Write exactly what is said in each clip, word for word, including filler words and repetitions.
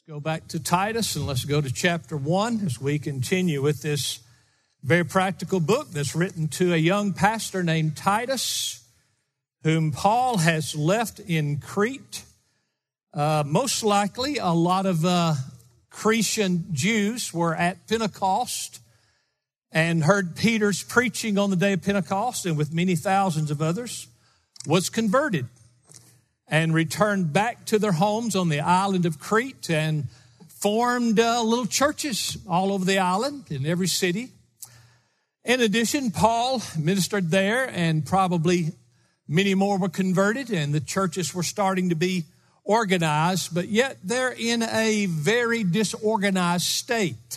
Go back to Titus and let's go to chapter one as we continue with this very practical book that's written to a young pastor named Titus, whom Paul has left in Crete. Uh, most likely a lot of uh, Cretan Jews were at Pentecost and heard Peter's preaching on the day of Pentecost, and with many thousands of others was converted and returned back to their homes on the island of Crete and formed uh, little churches all over the island in every city. In addition, Paul ministered there, and probably many more were converted, and the churches were starting to be organized, but yet they're in a very disorganized state.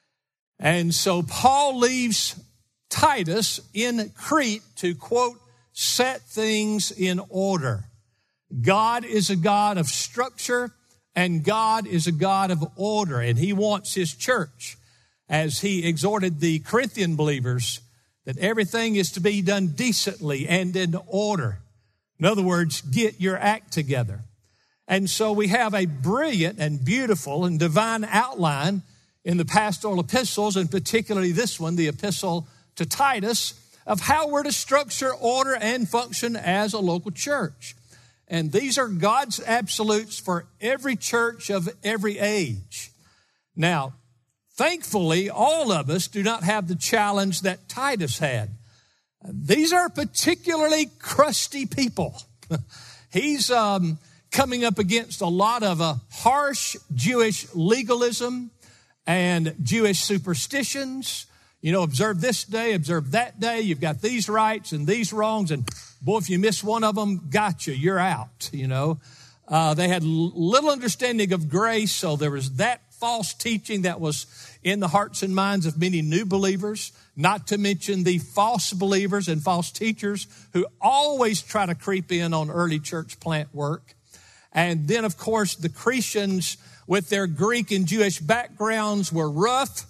And so Paul leaves Titus in Crete to, quote, set things in order. God is a God of structure, and God is a God of order, and he wants his church, as he exhorted the Corinthian believers, that everything is to be done decently and in order. In other words, get your act together. And so we have a brilliant and beautiful and divine outline in the pastoral epistles, and particularly this one, the epistle to Titus, of how we're to structure, order, and function as a local church. And these are God's absolutes for every church of every age. Now, thankfully, all of us do not have the challenge that Titus had. These are particularly crusty people. He's um, coming up against a lot of uh, harsh Jewish legalism and Jewish superstitions. You know, observe this day, observe that day. You've got these rights and these wrongs, and boy, if you miss one of them, gotcha, you're out, you know. Uh, they had little understanding of grace, so there was that false teaching that was in the hearts and minds of many new believers, not to mention the false believers and false teachers who always try to creep in on early church plant work. And then, of course, the Cretans with their Greek and Jewish backgrounds were rough,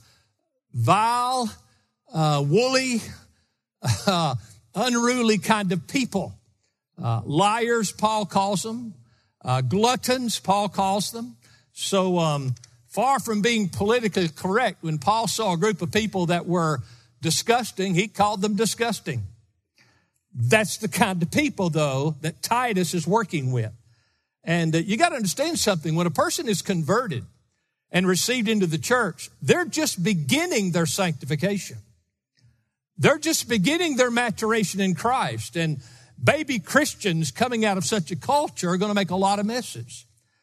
vile, uh, woolly, uh, unruly kind of people. Uh, liars, Paul calls them. Uh, gluttons, Paul calls them. So um, far from being politically correct, when Paul saw a group of people that were disgusting, he called them disgusting. That's the kind of people, though, that Titus is working with. And uh, you got to understand something. When a person is converted and received into the church, they're just beginning their sanctification. They're just beginning their maturation in Christ. And baby Christians coming out of such a culture are going to make a lot of messes.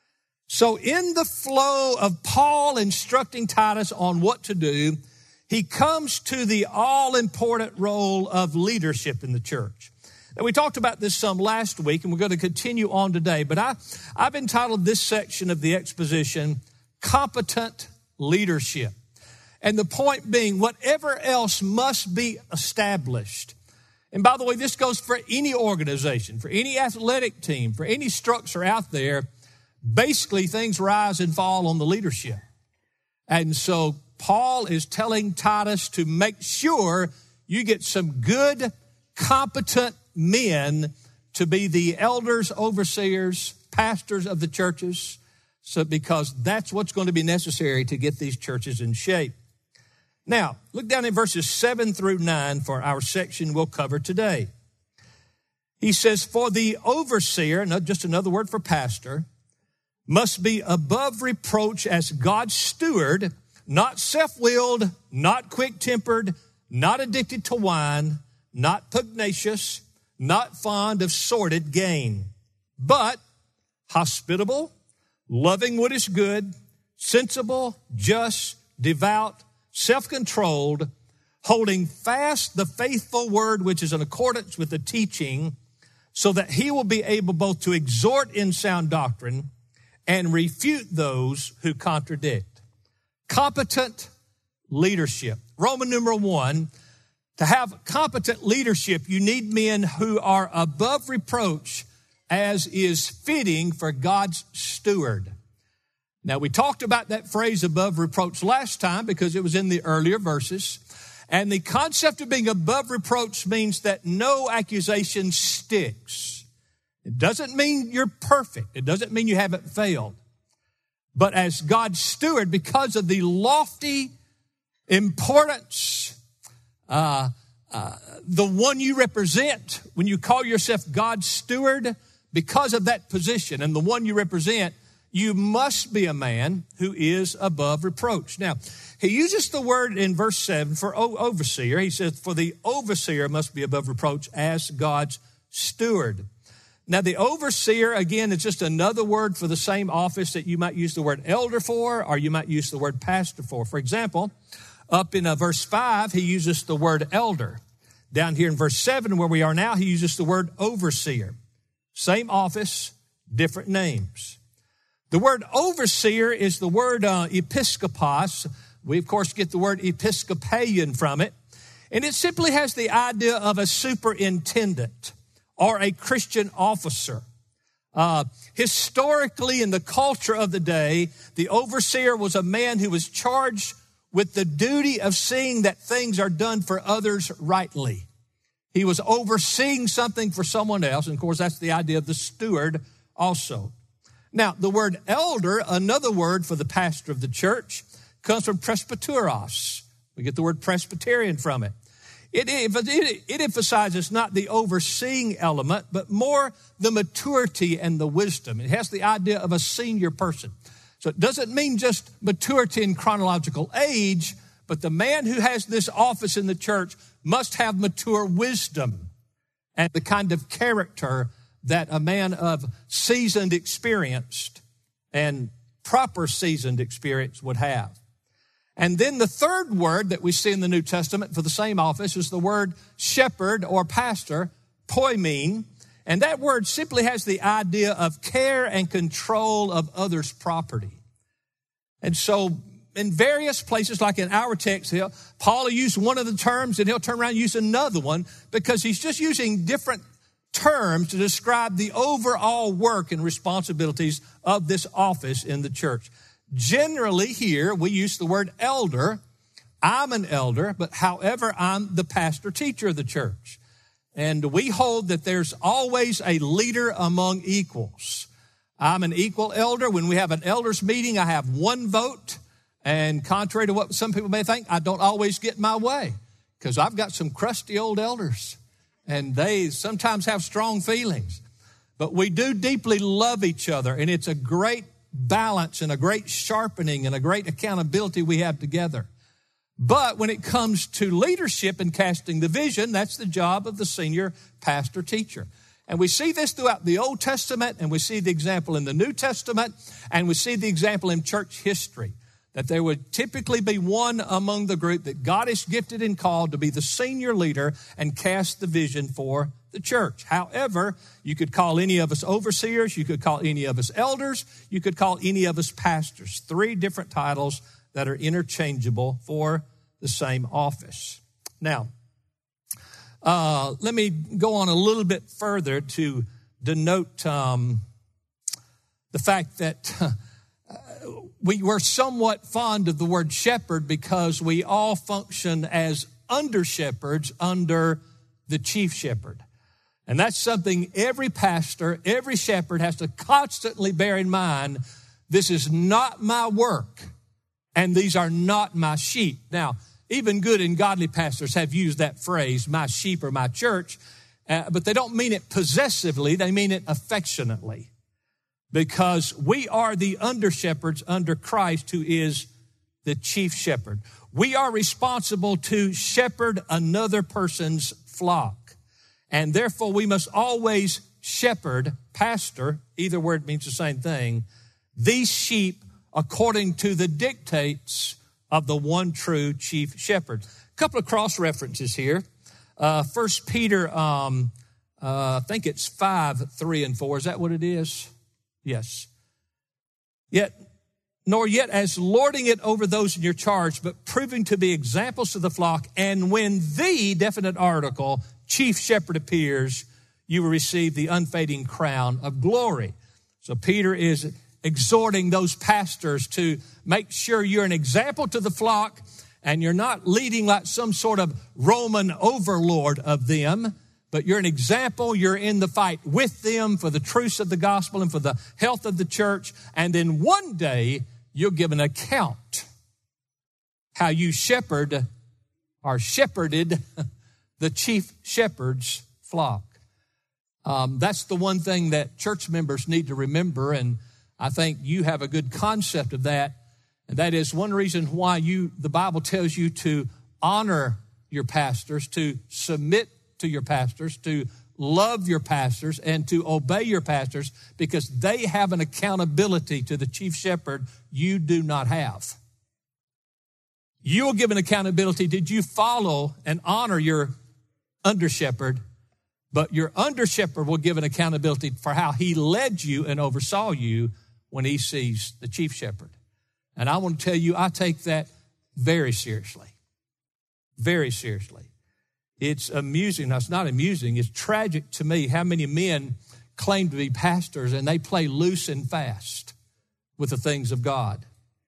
So in the flow of Paul instructing Titus on what to do, he comes to the all-important role of leadership in the church. Now, we talked about this some last week, and we're going to continue on today. But I, I've entitled this section of the exposition, Competent Leadership. And the point being, whatever else must be established. And by the way, this goes for any organization, for any athletic team, for any structure out there. Basically, things rise and fall on the leadership. And so Paul is telling Titus to make sure you get some good, competent men to be the elders, overseers, pastors of the churches, so because that's what's going to be necessary to get these churches in shape. Now, look down in verses seven through nine for our section we'll cover today. He says, for the overseer, not just another word for pastor, must be above reproach as God's steward, not self-willed, not quick-tempered, not addicted to wine, not pugnacious, not fond of sordid gain, but hospitable, loving what is good, sensible, just, devout, self-controlled, holding fast the faithful word which is in accordance with the teaching, so that he will be able both to exhort in sound doctrine and refute those who contradict. Competent leadership. Roman numeral one, to have competent leadership, you need men who are above reproach, as is fitting for God's steward. Now, we talked about that phrase above reproach last time because it was in the earlier verses. And the concept of being above reproach means that no accusation sticks. It doesn't mean you're perfect. It doesn't mean you haven't failed. but as God's steward because of the lofty importance, uh, uh, the one you represent. When you call yourself God's steward, because of that position and the one you represent, you must be a man who is above reproach. Now, he uses the word in verse seven for overseer. He says, for the overseer must be above reproach as God's steward. Now, the overseer, again, is just another word for the same office that you might use the word elder for, or you might use the word pastor for. For example, up in uh, verse five, he uses the word elder. Down here in verse seven, where we are now, he uses the word overseer. Same office, different names. The word overseer is the word uh, episkopos. We, of course, get the word Episcopalian from it. And it simply has the idea of a superintendent or a Christian officer. Uh, historically, in the culture of the day, the overseer was a man who was charged with the duty of seeing that things are done for others rightly. He was overseeing something for someone else. And, of course, that's the idea of the steward also. Now, the word elder, another word for the pastor of the church, comes from presbyteros. We get the word Presbyterian from it. It, it, it emphasizes not the overseeing element, but more the maturity and the wisdom. It has the idea of a senior person. So it doesn't mean just maturity in chronological age, but the man who has this office in the church must have mature wisdom and the kind of character that a man of seasoned experience and proper seasoned experience would have. And then the third word that we see in the New Testament for the same office is the word shepherd or pastor, poimen. And that word simply has the idea of care and control of others' property. And so in various places, like in our text here, Paul will use one of the terms and he'll turn around and use another one because he's just using different terms to describe the overall work and responsibilities of this office in the church. Generally here, we use the word elder. I'm an elder, but however, I'm the pastor teacher of the church. And we hold that there's always a leader among equals. I'm an equal elder. When we have an elders meeting, I have one vote. And contrary to what some people may think, I don't always get my way because I've got some crusty old elders and they sometimes have strong feelings. But we do deeply love each other, and it's a great balance and a great sharpening and a great accountability we have together. But when it comes to leadership and casting the vision, that's the job of the senior pastor teacher. And we see this throughout the Old Testament, and we see the example in the New Testament, and we see the example in church history, that there would typically be one among the group that God is gifted and called to be the senior leader and cast the vision for the church. However, you could call any of us overseers, you could call any of us elders, you could call any of us pastors. Three different titles that are interchangeable for the same office. Now, uh, let me go on a little bit further to denote um, the fact that uh, we were somewhat fond of the word shepherd because we all function as under shepherds under the chief shepherd. And that's something every pastor, every shepherd has to constantly bear in mind. This is not my work, and these are not my sheep. Now, even good and godly pastors have used that phrase, my sheep or my church, uh, but they don't mean it possessively. They mean it affectionately, because we are the under shepherds under Christ, who is the chief shepherd. We are responsible to shepherd another person's flock. And therefore, we must always shepherd, pastor, either word means the same thing, these sheep according to the dictates of the one true chief shepherd. A couple of cross references here. Uh, First Peter, um, uh, I think it's five, three, and four. Is that what it is? Yes. Yet, nor yet as lording it over those in your charge, but proving to be examples to the flock. And when the definite article, chief shepherd, appears, you will receive the unfading crown of glory. So Peter is exhorting those pastors to make sure you're an example to the flock and you're not leading like some sort of Roman overlord of them, but you're an example. You're in the fight with them for the truths of the gospel and for the health of the church. And then one day you'll give an account how you shepherd or shepherded the chief shepherd's flock. Um, that's the one thing that church members need to remember, and I think you have a good concept of that. And that is one reason why you the Bible tells you to honor your pastors, to submit to your pastors, to love your pastors, and to obey your pastors, because they have an accountability to the chief shepherd you do not have. You will give an accountability. Did you follow and honor your under shepherd? But your under shepherd will give an accountability for how he led you and oversaw you when he sees the chief shepherd. And I want to tell you, I take that very seriously. Very seriously. It's amusing. No, it's not amusing. It's tragic to me how many men claim to be pastors and they play loose and fast with the things of God.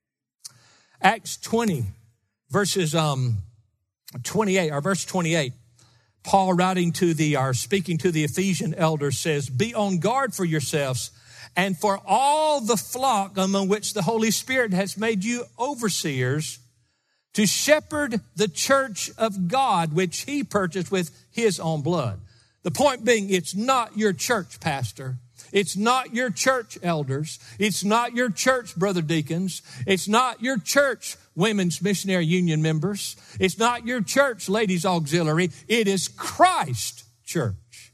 Acts twenty, verses um, twenty-eight, or verse twenty-eight. Paul, writing to the, or speaking to the Ephesian elders, says, "Be on guard for yourselves and for all the flock among which the Holy Spirit has made you overseers, to shepherd the church of God, which he purchased with his own blood." The point being, it's not your church pastor. It's not your church elders. It's not your church brother deacons. It's not your church women's missionary union members. It's not your church ladies auxiliary. It is Christ church.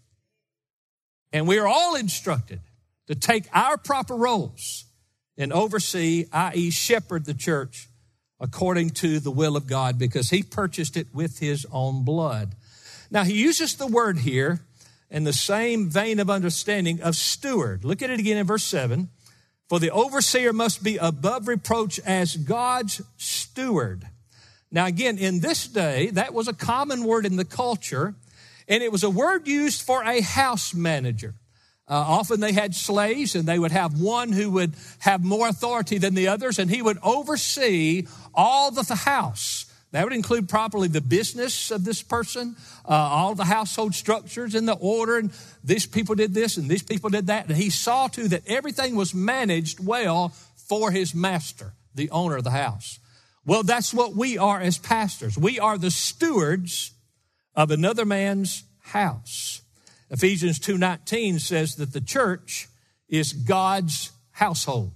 And we are all instructed to take our proper roles and oversee, that is shepherd the church according to the will of God, because he purchased it with his own blood. Now, he uses the word here in the same vein of understanding of steward. Look at it again in verse seven. "For the overseer must be above reproach as God's steward." Now, again, in this day, that was a common word in the culture, and it was a word used for a house manager. Uh, often they had slaves, and they would have one who would have more authority than the others, and he would oversee all the house. That would include properly the business of this person, uh, all the household structures and the order, and these people did this and these people did that. And he saw to that everything was managed well for his master, the owner of the house. Well, that's what we are as pastors. We are the stewards of another man's house. Ephesians two nineteen says that the church is God's household.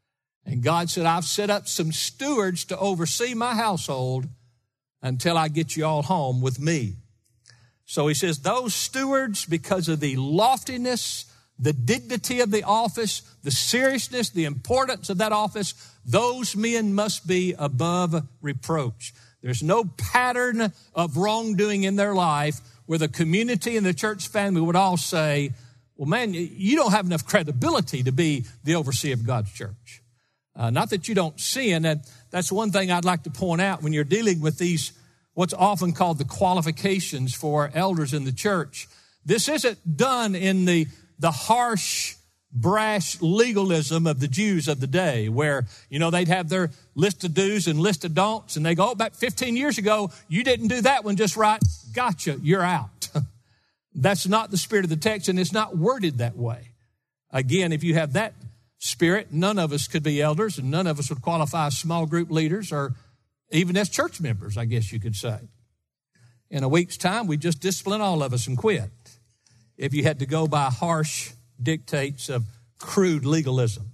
And God said, "I've set up some stewards to oversee my household until I get you all home with me." So he says those stewards, because of the loftiness, the dignity of the office, the seriousness, the importance of that office, those men must be above reproach. There's no pattern of wrongdoing in their life where the community and the church family would all say, "Well, man, you don't have enough credibility to be the overseer of God's church." Uh, not that you don't sin, and that's one thing I'd like to point out when you're dealing with these, what's often called the qualifications for elders in the church. This isn't done in the, the harsh, brash legalism of the Jews of the day, where, you know, they'd have their list of do's and list of don'ts, and they go, "Oh, back fifteen years ago, you didn't do that one just right. Gotcha, you're out." That's not the spirit of the text, and it's not worded that way. Again, if you have that spirit, none of us could be elders, and none of us would qualify as small group leaders or even as church members, I guess you could say. In a week's time, we just discipline all of us and quit if you had to go by harsh dictates of crude legalism.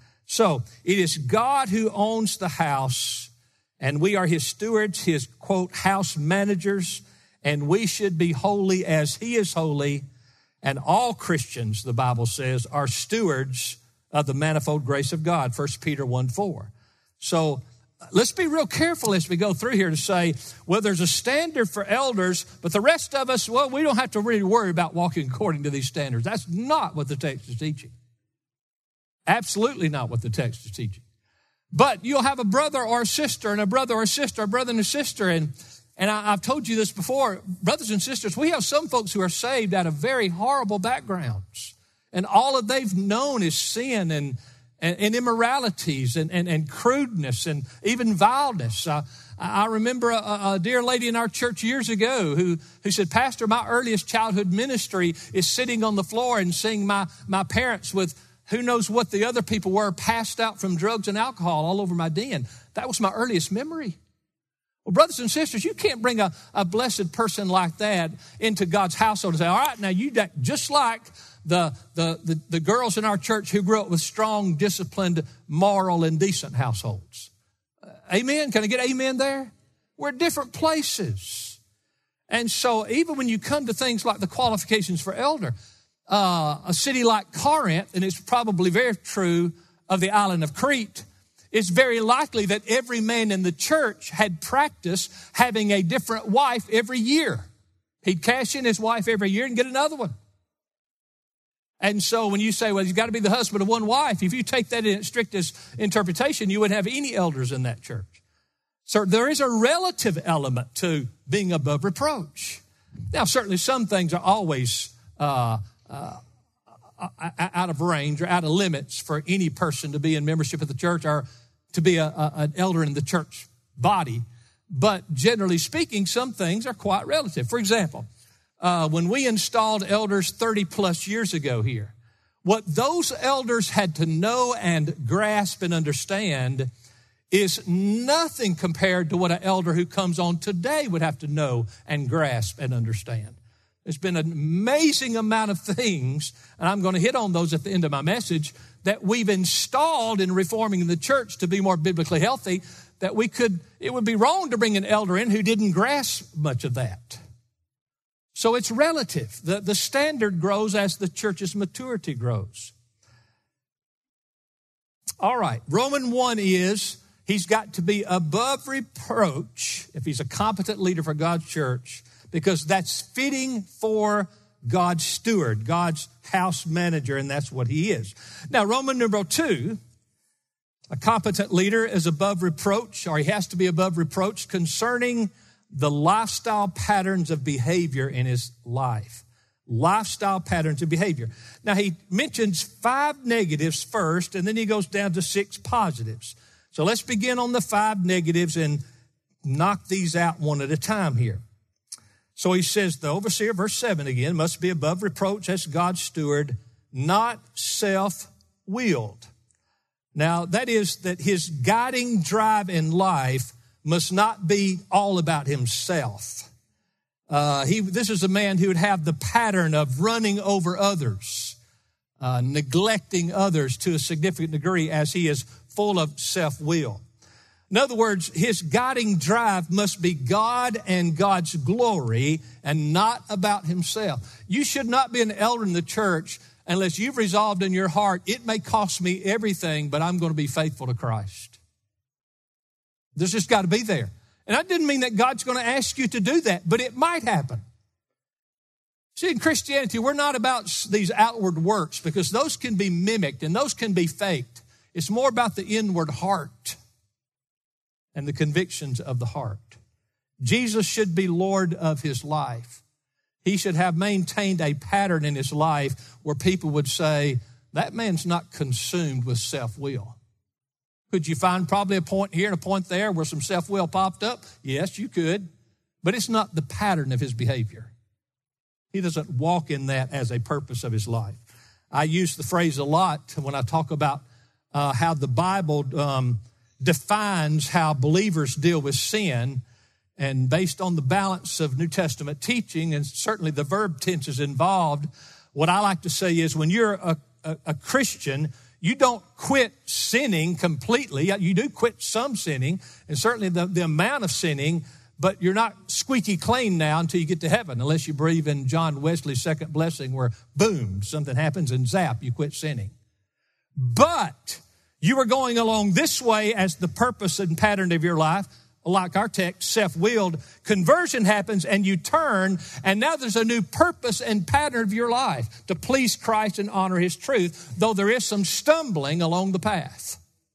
So it is God who owns the house, and we are his stewards, his, quote, house managers, and we should be holy as he is holy. And all Christians, the Bible says, are stewards of the manifold grace of God, First Peter one four. So let's be real careful as we go through here to say, well, there's a standard for elders, but the rest of us, well, we don't have to really worry about walking according to these standards. That's not what the text is teaching. Absolutely not what the text is teaching. But you'll have a brother or a sister and a brother or a sister, a brother and a sister. And, and I, I've told you this before, brothers and sisters, we have some folks who are saved out of very horrible backgrounds. And all that they've known is sin and, and, and immoralities and, and, and crudeness and even vileness. Uh, I remember a, a dear lady in our church years ago who, who said, Pastor, my earliest childhood ministry is sitting on the floor and seeing my, my parents with who knows what the other people were, passed out from drugs and alcohol all over my den. That was my earliest memory. Well, brothers and sisters, you can't bring a, a blessed person like that into God's household and say, all right, now you act just like the, the, the, the girls in our church who grew up with strong, disciplined, moral, and decent households. Amen? Can I get amen there? We're different places. And so even when you come to things like the qualifications for elder, uh, a city like Corinth, and it's probably very true of the island of Crete, it's very likely that every man in the church had practiced having a different wife every year. He'd cash in his wife every year and get another one. And so when you say, well, he's got to be the husband of one wife, if you take that in its strictest interpretation, you wouldn't have any elders in that church. So there is a relative element to being above reproach. Now, certainly some things are always uh, uh, out of range or out of limits for any person to be in membership of the church or to be a, a, an elder in the church body. But generally speaking, some things are quite relative. For example, Uh, when we installed elders thirty plus years ago here, what those elders had to know and grasp and understand is nothing compared to what an elder who comes on today would have to know and grasp and understand. There's been an amazing amount of things, and I'm going to hit on those at the end of my message, that we've installed in reforming the church to be more biblically healthy, that we could, it would be wrong to bring an elder in who didn't grasp much of that. So it's relative. The, the standard grows as the church's maturity grows. All right, Romans one is he's got to be above reproach if he's a competent leader for God's church, because that's fitting for God's steward, God's house manager, and that's what he is. Now, Roman number two, a competent leader is above reproach, or he has to be above reproach concerning the lifestyle patterns of behavior in his life. Lifestyle patterns of behavior. Now, he mentions five negatives first, and then he goes down to six positives. So let's begin on the five negatives and knock these out one at a time here. So he says, the overseer, verse seven again, must be above reproach as God's steward, not self-willed. Now, that is that his guiding drive in life must not be all about himself. Uh, he, this is a man who would have the pattern of running over others, uh, neglecting others to a significant degree as he is full of self-will. In other words, his guiding drive must be God and God's glory and not about himself. You should not be an elder in the church unless you've resolved in your heart, it may cost me everything, but I'm going to be faithful to Christ. There's just got to be there. And that didn't mean that God's going to ask you to do that, but it might happen. See, in Christianity, we're not about these outward works because those can be mimicked and those can be faked. It's more about the inward heart and the convictions of the heart. Jesus should be Lord of his life. He should have maintained a pattern in his life where people would say, that man's not consumed with self-will. Could you find probably a point here and a point there where some self-will popped up? Yes, you could. But it's not the pattern of his behavior. He doesn't walk in that as a purpose of his life. I use the phrase a lot when I talk about uh, how the Bible um, defines how believers deal with sin. And based on the balance of New Testament teaching, and certainly the verb tenses involved, what I like to say is when you're a, a, a Christian, you don't quit sinning completely. You do quit some sinning, and certainly the, the amount of sinning, but you're not squeaky clean now until you get to heaven, unless you believe in John Wesley's second blessing where, boom, something happens and zap, you quit sinning. But you are going along this way as the purpose and pattern of your life, like our text, self-willed. Conversion happens and you turn, and now there's a new purpose and pattern of your life to please Christ and honor his truth, though there is some stumbling along the path.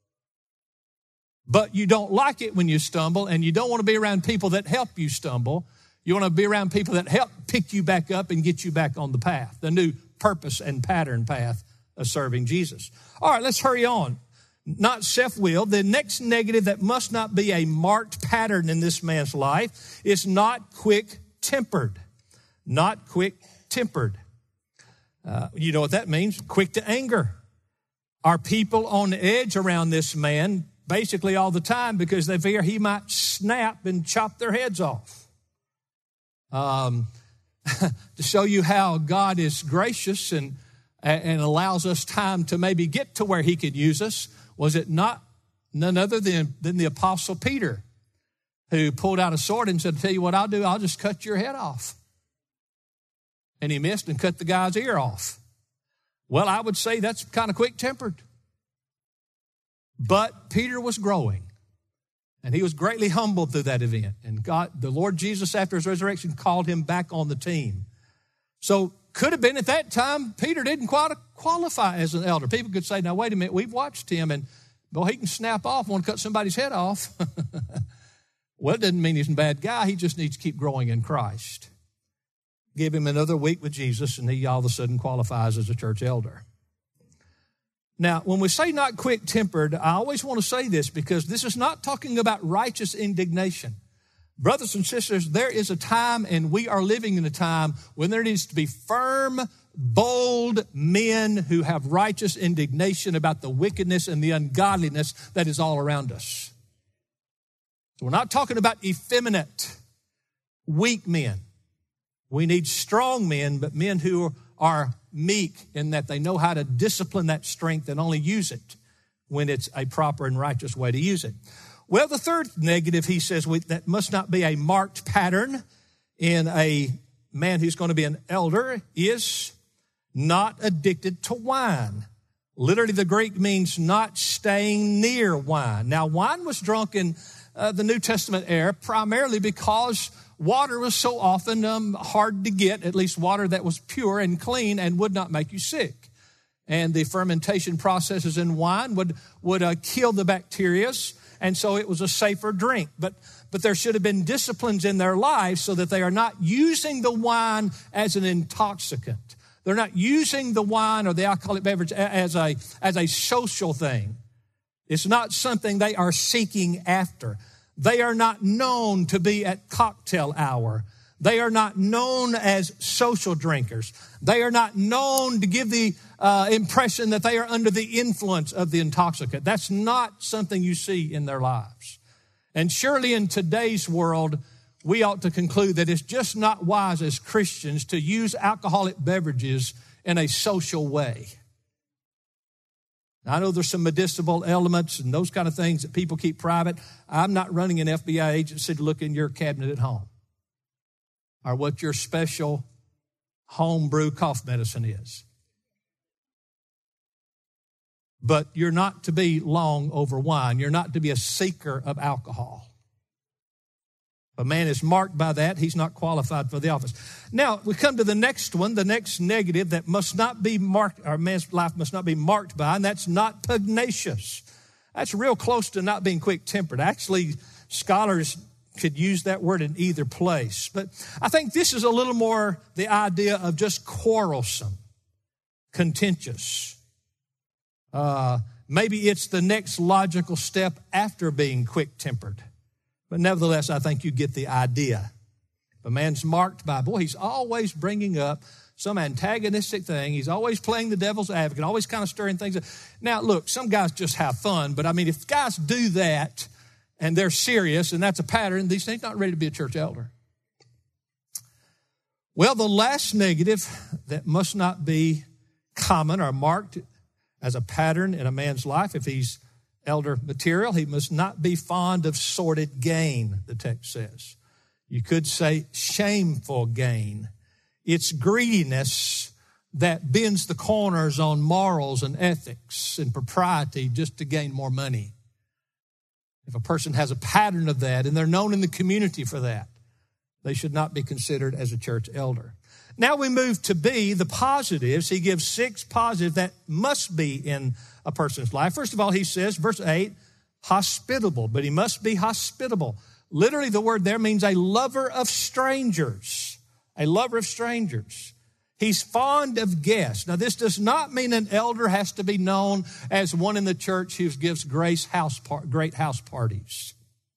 But you don't like it when you stumble, and you don't want to be around people that help you stumble. You want to be around people that help pick you back up and get you back on the path, the new purpose and pattern path of serving Jesus. All right, let's hurry on. Not self-willed. The next negative that must not be a marked pattern in this man's life is not quick-tempered. Not quick-tempered. Uh, you know what that means? Quick to anger. Are people on the edge around this man basically all the time because they fear he might snap and chop their heads off? Um, to show you how God is gracious and, and allows us time to maybe get to where he could use us, was it not none other than, than the Apostle Peter, who pulled out a sword and said, tell you what I'll do, I'll just cut your head off. And he missed and cut the guy's ear off. Well, I would say that's kind of quick-tempered. But Peter was growing, and he was greatly humbled through that event. And God, the Lord Jesus, after his resurrection, called him back on the team. So could have been at that time, Peter didn't quite qualify as an elder. People could say, now, wait a minute, we've watched him, and, boy, he can snap off, want to cut somebody's head off. Well, it doesn't mean he's a bad guy. He just needs to keep growing in Christ. Give him another week with Jesus, and he all of a sudden qualifies as a church elder. Now, when we say not quick-tempered, I always want to say this because this is not talking about righteous indignation. Brothers and sisters, there is a time, and we are living in a time when there needs to be firm, bold men who have righteous indignation about the wickedness and the ungodliness that is all around us. So we're not talking about effeminate, weak men. We need strong men, but men who are meek in that they know how to discipline that strength and only use it when it's a proper and righteous way to use it. Well, the third negative, he says, that must not be a marked pattern in a man who's going to be an elder is not addicted to wine. Literally, the Greek means not staying near wine. Now, wine was drunk in uh, the New Testament era primarily because water was so often um, hard to get, at least water that was pure and clean and would not make you sick. And the fermentation processes in wine would, would uh, kill the bacteria, and so it was a safer drink. But, but there should have been disciplines in their lives so that they are not using the wine as an intoxicant. They're not using the wine or the alcoholic beverage as a, as a social thing. It's not something they are seeking after. They are not known to be at cocktail hour. They are not known as social drinkers. They are not known to give the uh, impression that they are under the influence of the intoxicant. That's not something you see in their lives. And surely in today's world, we ought to conclude that it's just not wise as Christians to use alcoholic beverages in a social way. Now, I know there's some medicinal elements and those kind of things that people keep private. I'm not running an F B I agency to look in your cabinet at home or what your special homebrew cough medicine is. But you're not to be long over wine. You're not to be a seeker of alcohol. If a man is marked by that, he's not qualified for the office. Now, we come to the next one, the next negative that must not be marked, our man's life must not be marked by, and that's not pugnacious. That's real close to not being quick-tempered. Actually, scholars could use that word in either place. But I think this is a little more the idea of just quarrelsome, contentious. Uh, maybe it's the next logical step after being quick-tempered. But nevertheless, I think you get the idea. If a man's marked by, boy, he's always bringing up some antagonistic thing. He's always playing the devil's advocate, always kind of stirring things up. Now, look, some guys just have fun. But, I mean, if guys do that and they're serious and that's a pattern, these things not ready to be a church elder. Well, the last negative that must not be common or marked as a pattern in a man's life, if he's elder material, he must not be fond of sordid gain, the text says. You could say shameful gain. It's greediness that bends the corners on morals and ethics and propriety just to gain more money. If a person has a pattern of that and they're known in the community for that, they should not be considered as a church elder. Now we move to B, the positives. He gives six positives that must be in a person's life. First of all, he says, verse eight, hospitable, but he must be hospitable. Literally, the word there means a lover of strangers, a lover of strangers. He's fond of guests. Now, this does not mean an elder has to be known as one in the church who gives grace house par- great house parties.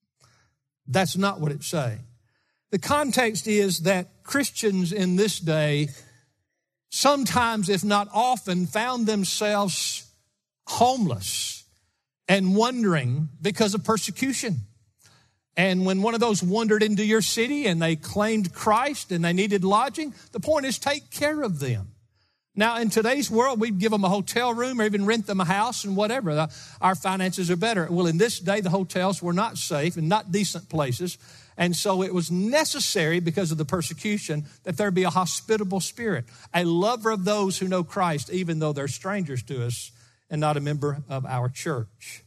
That's not what it's saying. The context is that Christians in this day sometimes, if not often, found themselves homeless and wandering because of persecution. And when one of those wandered into your city and they claimed Christ and they needed lodging, the point is take care of them. Now, in today's world, we'd give them a hotel room or even rent them a house and whatever. Our finances are better. Well, in this day, the hotels were not safe and not decent places. And so it was necessary because of the persecution that there be a hospitable spirit, a lover of those who know Christ, even though they're strangers to us and not a member of our church.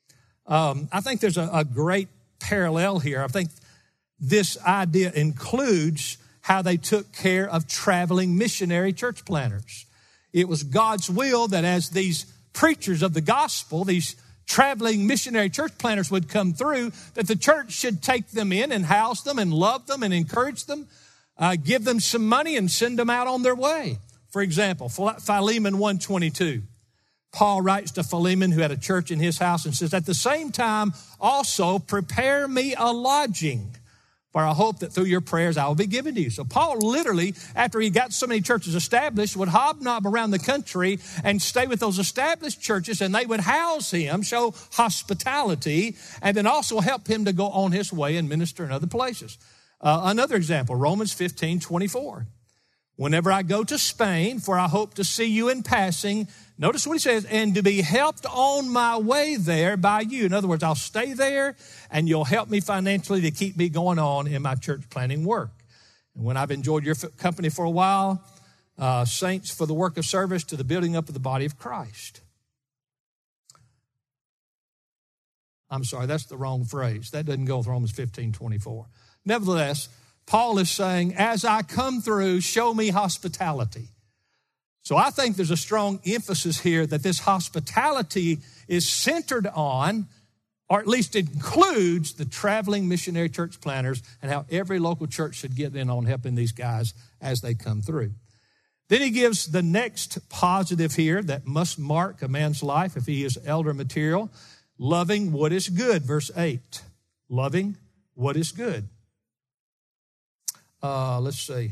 Um, I think there's a, a great parallel here. I think this idea includes how they took care of traveling missionary church planters. It was God's will that as these preachers of the gospel, these traveling missionary church planters would come through, that the church should take them in and house them and love them and encourage them, uh, give them some money and send them out on their way. For example, Philemon one twenty-two. Paul writes to Philemon, who had a church in his house, and says, at the same time, also prepare me a lodging, for I hope that through your prayers I will be given to you. So Paul literally, after he got so many churches established, would hobnob around the country and stay with those established churches, and they would house him, show hospitality, and then also help him to go on his way and minister in other places. Uh, another example, Romans fifteen twenty-four. Whenever I go to Spain, for I hope to see you in passing, notice what he says, and to be helped on my way there by you. In other words, I'll stay there and you'll help me financially to keep me going on in my church planting work. And when I've enjoyed your company for a while, uh, saints for the work of service to the building up of the body of Christ. I'm sorry, that's the wrong phrase. That doesn't go with Romans fifteen twenty-four. Nevertheless, Paul is saying, as I come through, show me hospitality. So I think there's a strong emphasis here that this hospitality is centered on, or at least includes, the traveling missionary church planters and how every local church should get in on helping these guys as they come through. Then he gives the next positive here that must mark a man's life if he is elder material, loving what is good, verse eight. Loving what is good. Uh, let's see.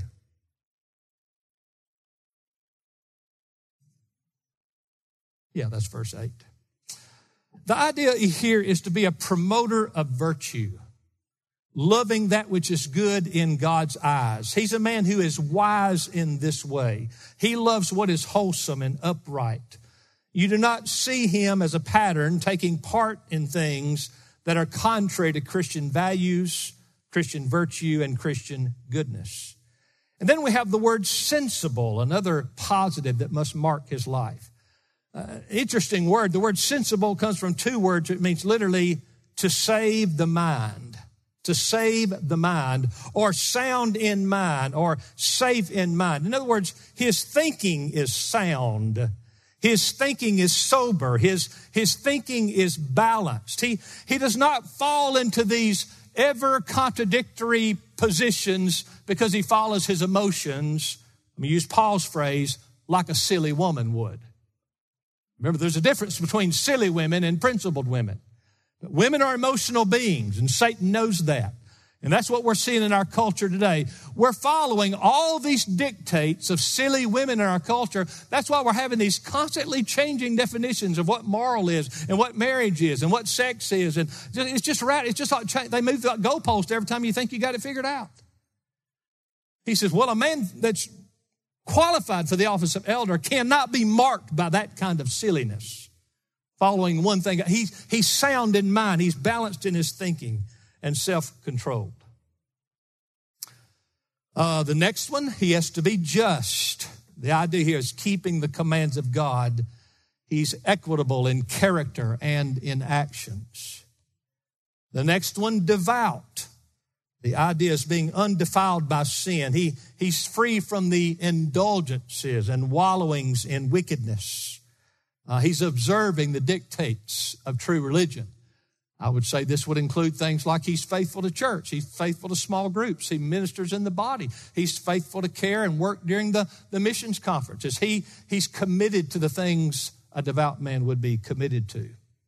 Yeah, that's verse eight. The idea here is to be a promoter of virtue, loving that which is good in God's eyes. He's a man who is wise in this way. He loves what is wholesome and upright. You do not see him as a pattern taking part in things that are contrary to Christian values, Christian virtue, and Christian goodness. And then we have the word sensible, another positive that must mark his life. Uh, interesting word. The word sensible comes from two words. It means literally to save the mind, to save the mind, or sound in mind, or safe in mind. In other words, his thinking is sound. His thinking is sober. His, his thinking is balanced. He, he does not fall into these ever contradictory positions because he follows his emotions. Let me use Paul's phrase, like a silly woman would. Remember, there's a difference between silly women and principled women. But women are emotional beings, and Satan knows that. And that's what we're seeing in our culture today. We're following all these dictates of silly women in our culture. That's why we're having these constantly changing definitions of what moral is and what marriage is and what sex is. And it's just right. It's just like they move the goalpost every time you think you got it figured out. He says, well, a man that's qualified for the office of elder cannot be marked by that kind of silliness. Following one thing, he's, he's sound in mind. He's balanced in his thinking and self-controlled. Uh, the next one, he has to be just. The idea here is keeping the commands of God. He's equitable in character and in actions. The next one, devout. The idea is being undefiled by sin. He, he's free from the indulgences and wallowings in wickedness. Uh, he's observing the dictates of true religion. I would say this would include things like he's faithful to church. He's faithful to small groups. He ministers in the body. He's faithful to care and work during the, the missions conferences. He, he's committed to the things a devout man would be committed to.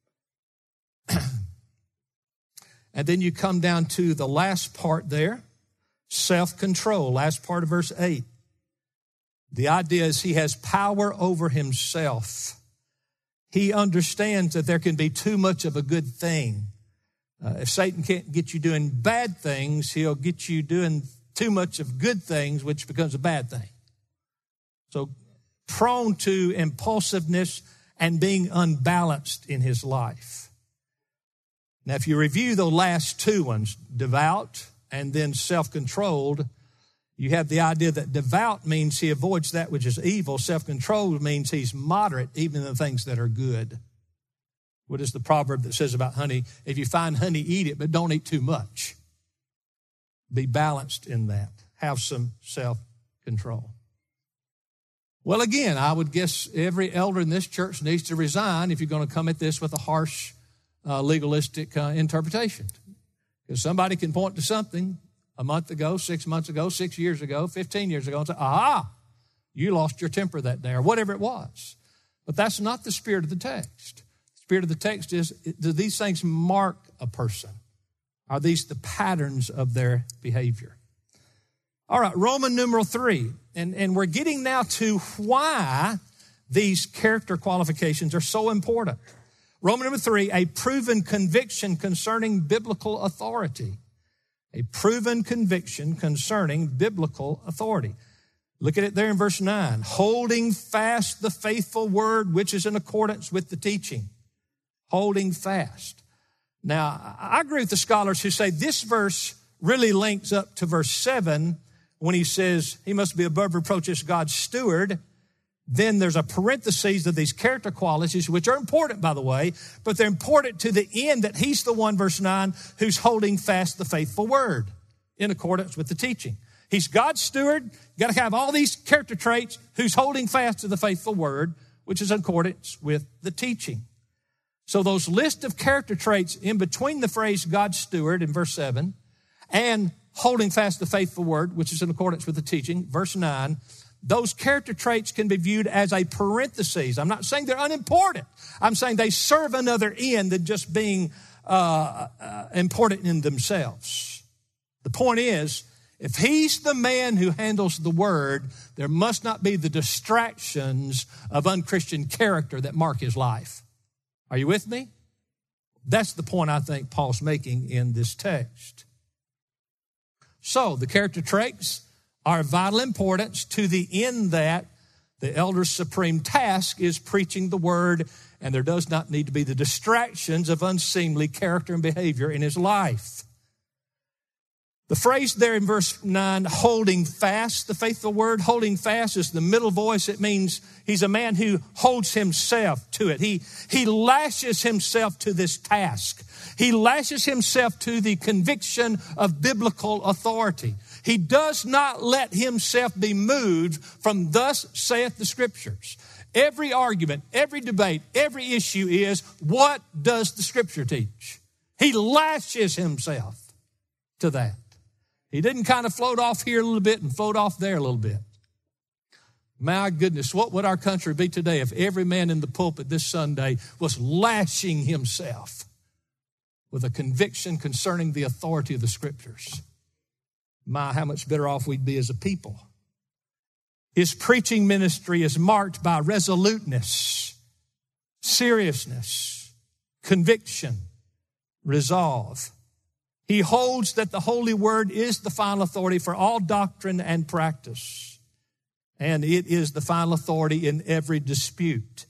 And then you come down to the last part there, self-control, last part of verse eight. The idea is he has power over himself. He understands that there can be too much of a good thing. Uh, if Satan can't get you doing bad things, he'll get you doing too much of good things, which becomes a bad thing. So prone to impulsiveness and being unbalanced in his life. Now, if you review the last two ones, devout and then self-controlled, you have the idea that devout means he avoids that which is evil. Self-controlled means he's moderate even in the things that are good. What is the proverb that says about honey? If you find honey, eat it, but don't eat too much. Be balanced in that. Have some self-control. Well, again, I would guess every elder in this church needs to resign if you're going to come at this with a harsh, uh, legalistic uh, interpretation. Because somebody can point to something a month ago, six months ago, six years ago, fifteen years ago, and say, aha, you lost your temper that day, or whatever it was. But that's not the spirit of the text. The spirit of the text is, do these things mark a person? Are these the patterns of their behavior? All right, Roman numeral three. And, and we're getting now to why these character qualifications are so important. Roman number three, a proven conviction concerning biblical authority. A proven conviction concerning biblical authority. Look at it there in verse nine. Holding fast the faithful word which is in accordance with the teaching. Holding fast. Now, I agree with the scholars who say this verse really links up to verse seven when he says he must be above reproach as God's steward. Then there's a parenthesis of these character qualities, which are important, by the way, but they're important to the end that he's the one, verse nine, who's holding fast the faithful word in accordance with the teaching. He's God's steward. You got to have all these character traits, who's holding fast to the faithful word, which is in accordance with the teaching. So those list of character traits in between the phrase God's steward in verse seven and holding fast the faithful word, which is in accordance with the teaching, verse nine, those character traits can be viewed as a parenthesis. I'm not saying they're unimportant. I'm saying they serve another end than just being uh, uh, important in themselves. The point is, if he's the man who handles the word, there must not be the distractions of unchristian character that mark his life. Are you with me? That's the point I think Paul's making in this text. So the character traits are of vital importance to the end that the elder's supreme task is preaching the word, and there does not need to be the distractions of unseemly character and behavior in his life. The phrase there in verse nine, holding fast the faithful word, holding fast is the middle voice. It means he's a man who holds himself to it. He, he lashes himself to this task. He lashes himself to the conviction of biblical authority. He does not let himself be moved from thus saith the scriptures. Every argument, every debate, every issue is, what does the scripture teach? He lashes himself to that. He didn't kind of float off here a little bit and float off there a little bit. My goodness, what would our country be today if every man in the pulpit this Sunday was lashing himself with a conviction concerning the authority of the scriptures? My, how much better off we'd be as a people. His preaching ministry is marked by resoluteness, seriousness, conviction, resolve. He holds that the Holy Word is the final authority for all doctrine and practice, and it is the final authority in every dispute.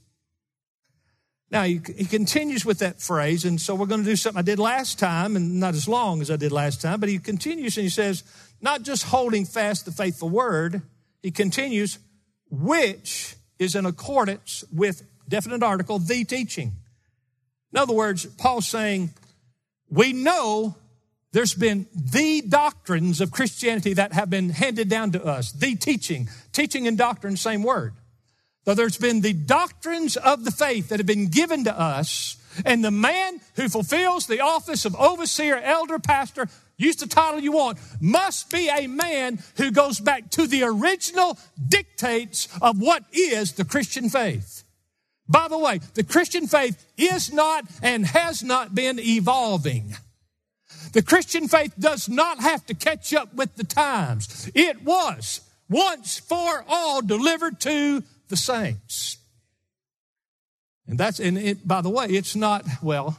Now, he, he continues with that phrase, and so we're going to do something I did last time, and not as long as I did last time, but he continues and he says, not just holding fast the faithful word, he continues, which is in accordance with, definite article, the teaching. In other words, Paul's saying, we know there's been the doctrines of Christianity that have been handed down to us, the teaching. Teaching and doctrine, same word. So there's been the doctrines of the faith that have been given to us And the man who fulfills the office of overseer, elder, pastor, use the title you want, must be a man who goes back to the original dictates of what is the Christian faith. By the way, the Christian faith is not and has not been evolving. The Christian faith does not have to catch up with the times. It was once for all delivered to the saints. And that's, and it, by the way, it's not, well,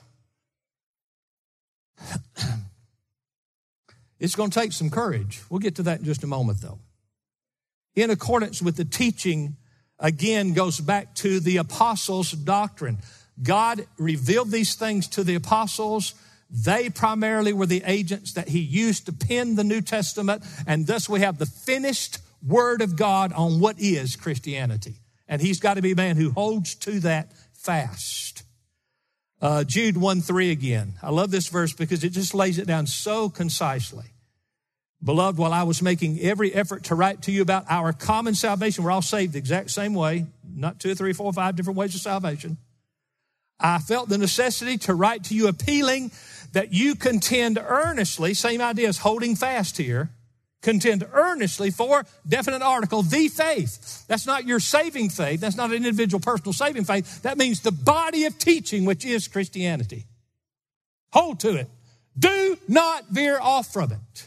it's going to take some courage. We'll get to that in just a moment, though. In accordance with the teaching, again, goes back to the apostles' doctrine. God revealed these things to the apostles. They primarily were the agents that he used to pen the New Testament, and thus we have the finished word of God on what is Christianity. And he's got to be a man who holds to that fast. Uh, Jude one three again. I love this verse because it just lays it down so concisely. Beloved, while I was making every effort to write to you about our common salvation, we're all saved the exact same way, not two, three, four, five different ways of salvation. I felt the necessity to write to you appealing that you contend earnestly, same idea as holding fast here, contend earnestly for, definite article, the faith. That's not your saving faith. That's not an individual personal saving faith. That means the body of teaching, which is Christianity. Hold to it. Do not veer off from it.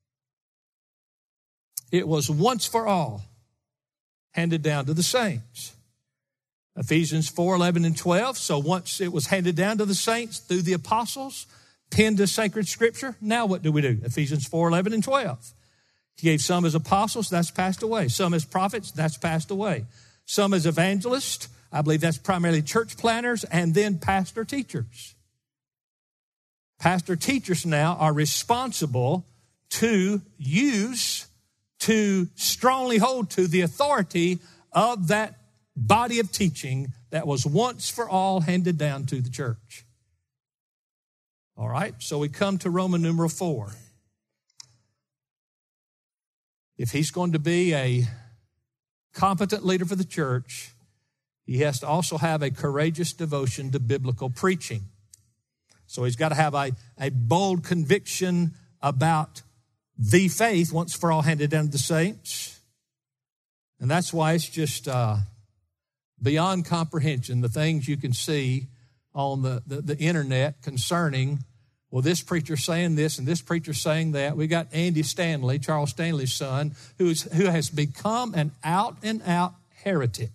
It was once for all handed down to the saints. Ephesians four, eleven, and twelve. So once it was handed down to the saints through the apostles, penned to sacred scripture, now what do we do? Ephesians four, eleven, and twelve. He gave some as apostles, that's passed away. Some as prophets, that's passed away. Some as evangelists, I believe that's primarily church planners, and then pastor teachers. Pastor teachers now are responsible to use, to strongly hold to the authority of that body of teaching that was once for all handed down to the church. All right, so we come to Roman numeral four. If he's going to be a competent leader for the church, he has to also have a courageous devotion to biblical preaching. So he's got to have a, a bold conviction about the faith once for all handed down to the saints. And that's why it's just uh, beyond comprehension, the things you can see on the, the, the internet concerning, well, this preacher's saying this and this preacher's saying that. We got Andy Stanley, Charles Stanley's son, who is who has become an out-and-out heretic.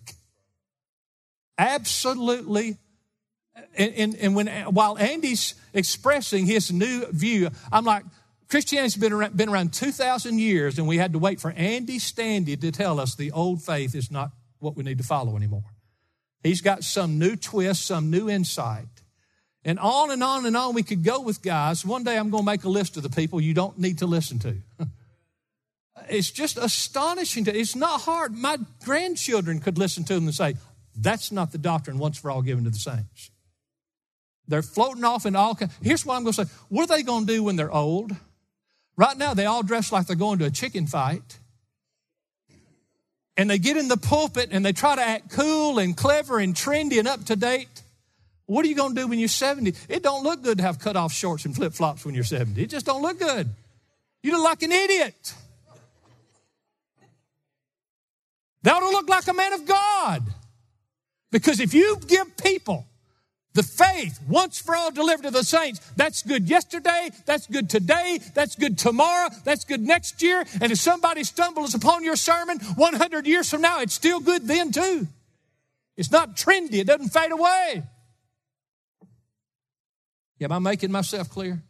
Absolutely. And, and, and when while Andy's expressing his new view, I'm like, Christianity's been around, been around two thousand years, and we had to wait for Andy Stanley to tell us the old faith is not what we need to follow anymore. He's got some new twist, some new insight. And on and on and on we could go with guys. One day I'm going to make a list of the people you don't need to listen to. It's just astonishing. To, it's not hard. My grandchildren could listen to them and say, that's not the doctrine once for all given to the saints. They're floating off in all kinds. Here's what I'm going to say. What are they going to do when they're old? Right now, they all dress like they're going to a chicken fight. And they get in the pulpit and they try to act cool and clever and trendy and up to date. What are you going to do when you're seventy? It don't look good to have cut off shorts and flip-flops when you're seventy. It just don't look good. You look like an idiot. That ought to look like a man of God. Because if you give people the faith once for all delivered to the saints, that's good yesterday, that's good today, that's good tomorrow, that's good next year. And if somebody stumbles upon your sermon one hundred years from now, it's still good then too. It's not trendy. It doesn't fade away. Am I making myself clear?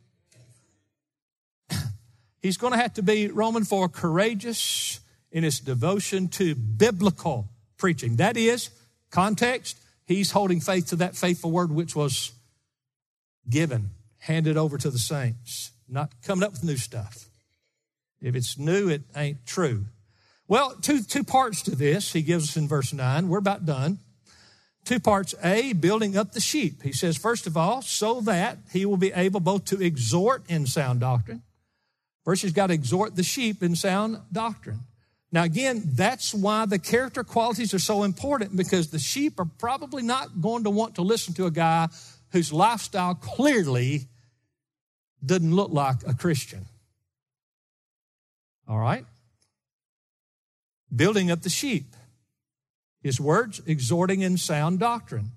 He's going to have to be, Roman four, courageous in his devotion to biblical preaching. That is, context, he's holding faith to that faithful word which was given, handed over to the saints, not coming up with new stuff. If it's new, it ain't true. Well, two, two parts to this he gives us in verse nine. We're about done. Two parts. A, building up the sheep. He says, first of all, so that he will be able both to exhort in sound doctrine. First, he's got to exhort the sheep in sound doctrine. Now, again, that's why the character qualities are so important, because the sheep are probably not going to want to listen to a guy whose lifestyle clearly doesn't look like a Christian. All right? Building up the sheep. His words, exhorting in sound doctrine.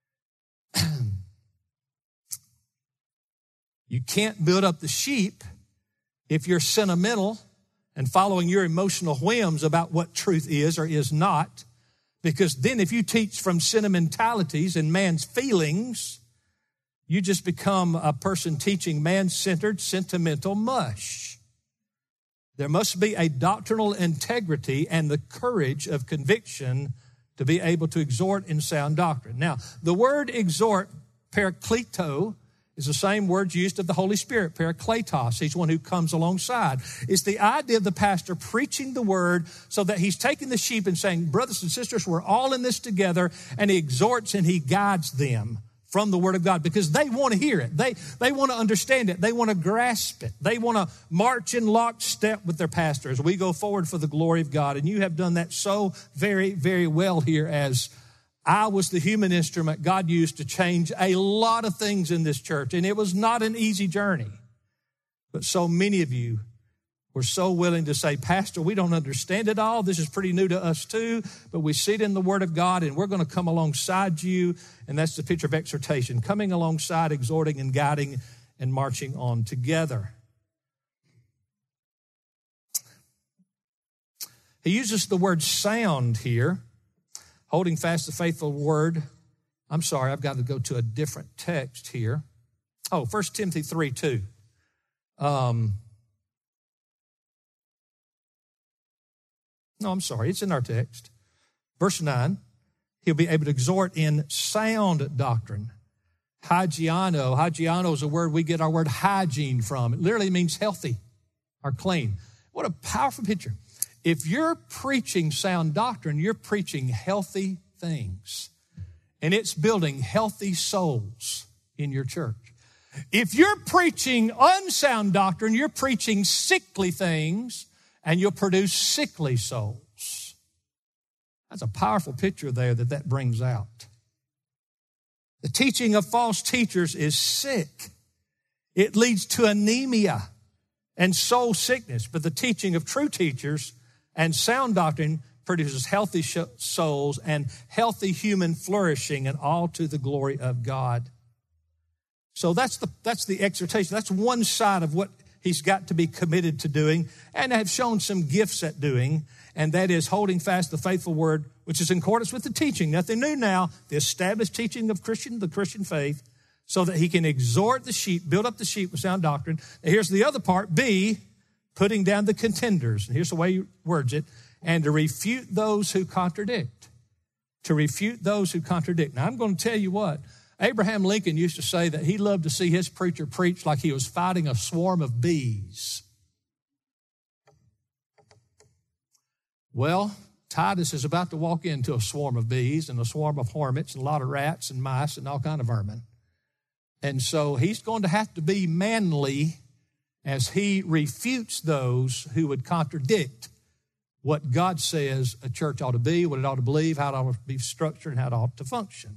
You can't build up the sheep if you're sentimental and following your emotional whims about what truth is or is not. Because then if you teach from sentimentalities and man's feelings, you just become a person teaching man-centered, sentimental mush. There must be a doctrinal integrity and the courage of conviction to be able to exhort in sound doctrine. Now, the word exhort, parakleto, is the same word used of the Holy Spirit, parakletos. He's one who comes alongside. It's the idea of the pastor preaching the word so that he's taking the sheep and saying, brothers and sisters, we're all in this together, and he exhorts and he guides them from the word of God because they want to hear it. They, they want to understand it. They want to grasp it. They want to march in lockstep with their pastor as we go forward for the glory of God. And you have done that so very, very well here, as I was the human instrument God used to change a lot of things in this church. And it was not an easy journey. But so many of you were so willing to say, Pastor, we don't understand it all. This is pretty new to us too. But we see it in the Word of God, and we're going to come alongside you. And that's the picture of exhortation, coming alongside, exhorting and guiding and marching on together. He uses the word sound here. Holding fast the faithful word. I'm sorry, I've got to go to a different text here. Oh, First Timothy three two. Um, no, I'm sorry, it's in our text. Verse nine, he'll be able to exhort in sound doctrine. Hygiano. Hygiano is a word we get our word hygiene from. It literally means healthy or clean. What a powerful picture. If you're preaching sound doctrine, you're preaching healthy things. And it's building healthy souls in your church. If you're preaching unsound doctrine, you're preaching sickly things, and you'll produce sickly souls. That's a powerful picture there that that brings out. The teaching of false teachers is sick. It leads to anemia and soul sickness. But the teaching of true teachers and sound doctrine produces healthy souls and healthy human flourishing, and all to the glory of God. So that's the, that's the exhortation. That's one side of what he's got to be committed to doing and have shown some gifts at doing, and that is holding fast the faithful word, which is in accordance with the teaching. Nothing new now, the established teaching of Christian, the Christian faith, so that he can exhort the sheep, build up the sheep with sound doctrine. Now here's the other part, B, putting down the contenders. And here's the way he words it. And to refute those who contradict. To refute those who contradict. Now, I'm going to tell you what. Abraham Lincoln used to say that he loved to see his preacher preach like he was fighting a swarm of bees. Well, Titus is about to walk into a swarm of bees and a swarm of hornets and a lot of rats and mice and all kind of vermin. And so he's going to have to be manly as he refutes those who would contradict what God says a church ought to be, what it ought to believe, how it ought to be structured, and how it ought to function.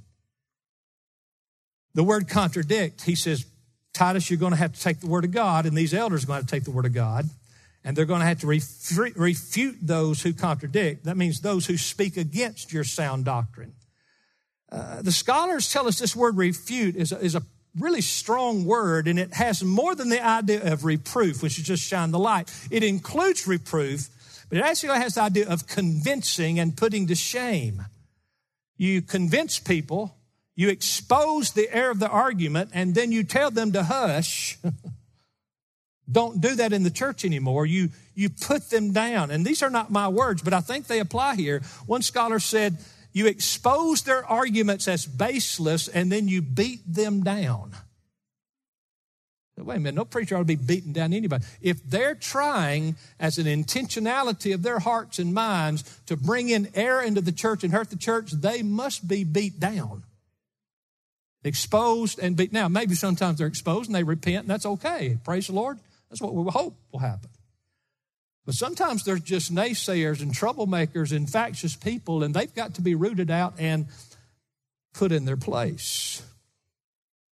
The word contradict, he says, Titus, you're going to have to take the word of God, and these elders are going to have to take the word of God, and they're going to have to refute, refute those who contradict. That means those who speak against your sound doctrine. Uh, the scholars tell us this word refute is a, is a really strong word, and it has more than the idea of reproof, which is just shine the light. It includes reproof, but it actually has the idea of convincing and putting to shame. You convince people, you expose the error of the argument, and then you tell them to hush. Don't do that in the church anymore. You, you put them down. And these are not my words, but I think they apply here. One scholar said, you expose their arguments as baseless, and then you beat them down. Wait a minute, no preacher ought to be beating down anybody. If they're trying, as an intentionality of their hearts and minds, to bring in error into the church and hurt the church, they must be beat down. Exposed and beat. Now, maybe sometimes they're exposed and they repent, and that's okay. Praise the Lord. That's what we hope will happen. But sometimes there's just naysayers and troublemakers and factious people, and they've got to be rooted out and put in their place.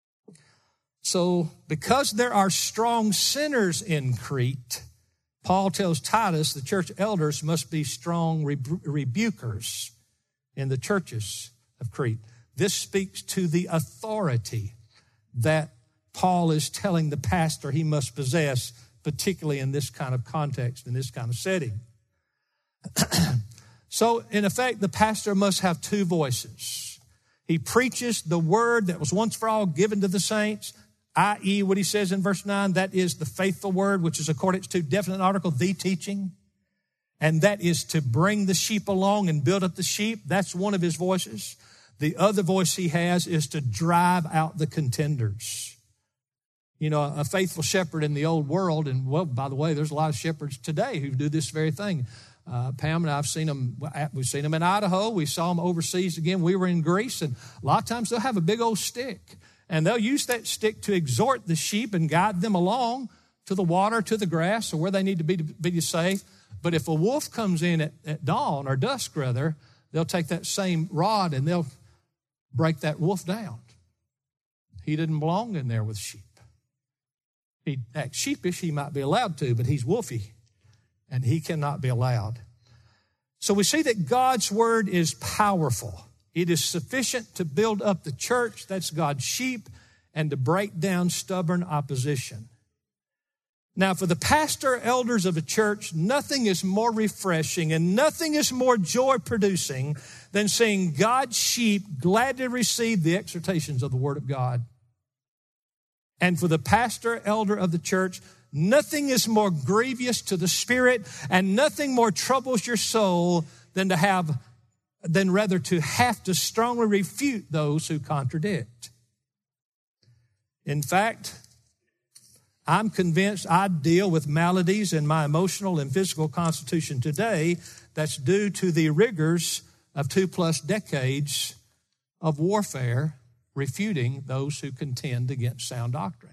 So because there are strong sinners in Crete, Paul tells Titus the church elders must be strong rebu- rebukers in the churches of Crete. This speaks to the authority that Paul is telling the pastor he must possess, particularly in this kind of context, in this kind of setting. So, in effect, the pastor must have two voices. He preaches the word that was once for all given to the saints, that is what he says in verse nine, that is the faithful word, which is according to definite article, the teaching. And that is to bring the sheep along and build up the sheep. That's one of his voices. The other voice he has is to drive out the contenders. You know, a faithful shepherd in the old world, and well, by the way, there's a lot of shepherds today who do this very thing. Uh, Pam and I have seen them, we've seen them in Idaho. We saw them overseas again. We were in Greece, and a lot of times they'll have a big old stick, and they'll use that stick to exhort the sheep and guide them along to the water, to the grass, or where they need to be to be safe. But if a wolf comes in at, at dawn, or dusk rather, they'll take that same rod and they'll break that wolf down. He didn't belong in there with sheep. He acts sheepish, he might be allowed to, but he's wolfy, and he cannot be allowed. So we see that God's word is powerful. It is sufficient to build up the church, that's God's sheep, and to break down stubborn opposition. Now, for the pastor, elders of a church, nothing is more refreshing and nothing is more joy-producing than seeing God's sheep gladly receive the exhortations of the Word of God. And for the pastor, elder of the church, nothing is more grievous to the spirit and nothing more troubles your soul than to have, than rather to have to strongly refute those who contradict. In fact, I'm convinced I deal with maladies in my emotional and physical constitution today that's due to the rigors of two plus decades of warfare refuting those who contend against sound doctrine.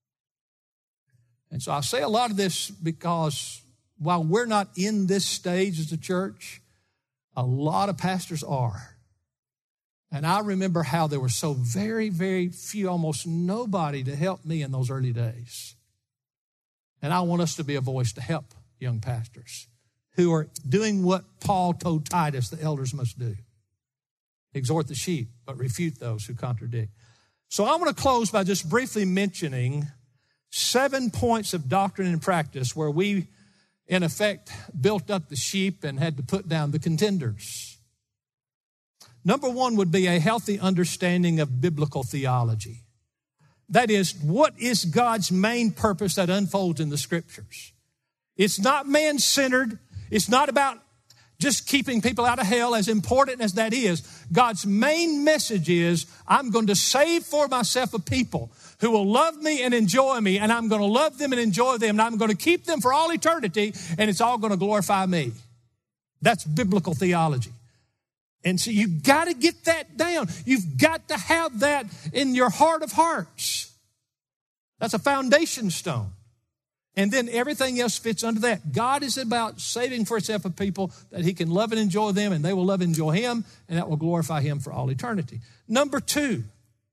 And so I say a lot of this because while we're not in this stage as a church, a lot of pastors are. And I remember how there were so very, very few, almost nobody to help me in those early days. And I want us to be a voice to help young pastors who are doing what Paul told Titus the elders must do. Exhort the sheep, but refute those who contradict. So I want to close by just briefly mentioning seven points of doctrine and practice where we, in effect, built up the sheep and had to put down the contenders. Number one would be a healthy understanding of biblical theology. That is, what is God's main purpose that unfolds in the Scriptures? It's not man-centered. It's not about just keeping people out of hell, as important as that is. God's main message is, I'm going to save for myself a people who will love me and enjoy me, and I'm going to love them and enjoy them, and I'm going to keep them for all eternity, and it's all going to glorify me. That's biblical theology. And so you've got to get that down. You've got to have that in your heart of hearts. That's a foundation stone. And then everything else fits under that. God is about saving for himself a people that he can love and enjoy them, and they will love and enjoy him, and that will glorify him for all eternity. Number two,